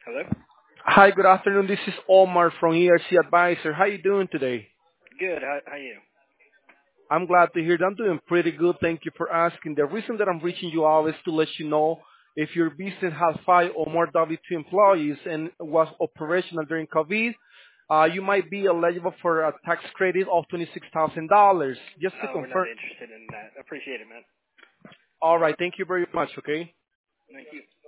Hello? Hi, good afternoon. This is Omar from ERC Advisor. How you doing today? Good. How you? I'm glad to hear that. I'm doing pretty good. Thank you for asking. The reason that I'm reaching you out is to let you know if your business has 5 or more W-2 employees and was operational during COVID, you might be eligible for a tax credit of $26,000. Just to We're not confirm. interested in that. Appreciate it, man. All right. Thank you very much. Okay. Thank you.